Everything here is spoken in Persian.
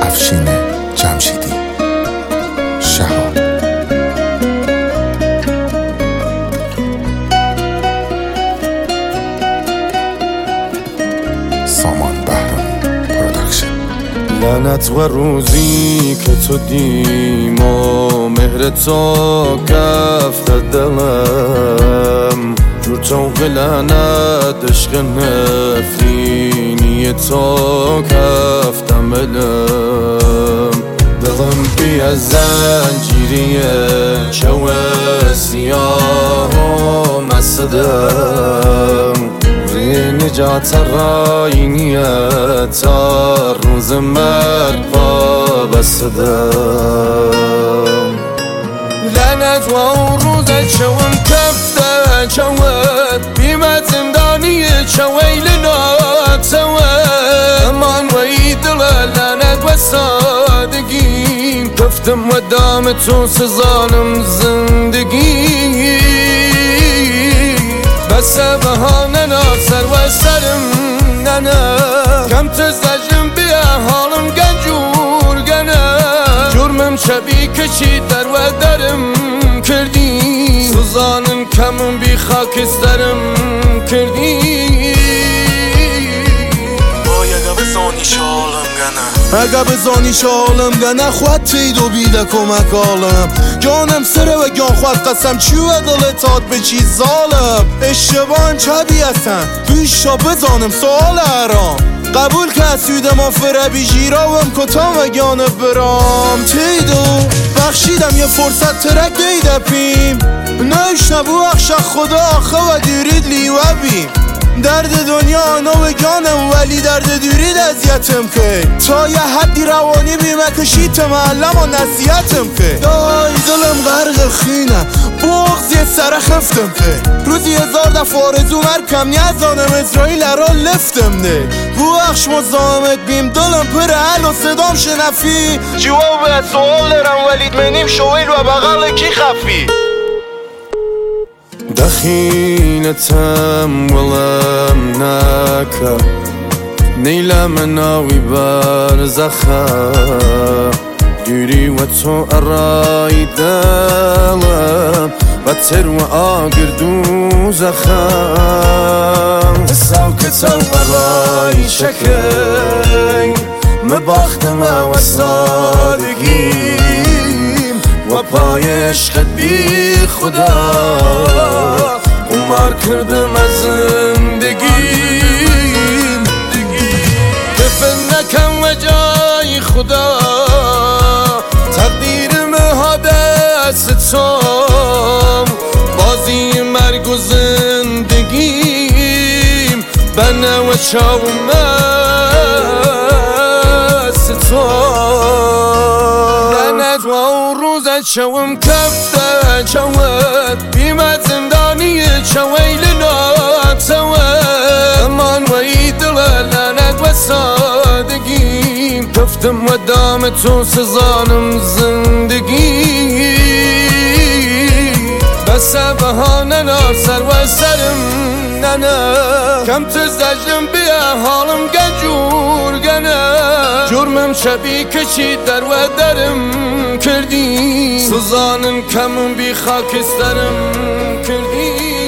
افشین جمشیدی. شهاب. سامان بهرام پروداکشن. لعنت و روزی که تو دیم و مهر تو کفت دلم، جور توق لعنت عشق نفرینی تو کفت عملم. دلم بی از زنجیریه چو سیاه و مسدم، نجات رای نیت روز مرگ پا بستدم. لعنت و روز چون کفته چوت بیمت زندانی چویل ناتوت، امان وی دل لعنت و سادگیم، کفتم و دام تو سزانم زندگی. بس بهانه ناسر و سرم ننه، کم تزدجم بیا حالم گنجور گنه، جرمم شبی کشی در و درم کردی، سوزانم کمم بی خاکسترم کردی. اگه بزانی شالم گنه خود تید و بیده کمک آلم، جانم سره و جان خود قسم چیوه دلتات به چی ظالم. اشتباهم چه بیستن تویشا بزانم سوال ارام، قبول که سوید ما فره بی جیراوم کتام و گانه برام. تیدو بخشیدم یه فرصت ترک دیده پیم، نوش نبو اخش خدا آخه و دیرید لیوه بیم. درد دنیا آنا و جانم ولی درد دیرید اذیتم که، تا یه حدی روانی بیمه کشید معلم و نصیحتم که. دای دلم غرق خینه بغض یه سر خفتم که، روزی 1000 دفعه آرزو مرکم نیزانم اسرائیل را لفتم نه. بو اخش مزامت بیم دلم پر حل و صدام شنفی، جواب سوال دارم ولید منیم شویل و بغل کی خفی. دخيلتم والله مناكا نيلة مناوي برزخا، يري وتو الراي دالم بتر وآقر دوزخا، الساو كتو الراي شكي مباختم وصادقين، وبايش خد بي خدا قمار کردم از زندگیم. دفن نکن و جای خدا تقدیرم ها دست توم، بازی مرگ و زندگیم بنه و چاوم است توم. لعنت و روز چوم کفته چوت بیمت زندانی چویل ناتوت، امان وی دل لعنت و سادگیم، کفتم و دام تو سزانم زندگی. بس بهانه ناسر و سرم ننه، کم تزدجم بیا حالم گنجور گنه، جرمم شبی کشید در و درم کردی، سوزانم کمم بی خاکسترم کردی.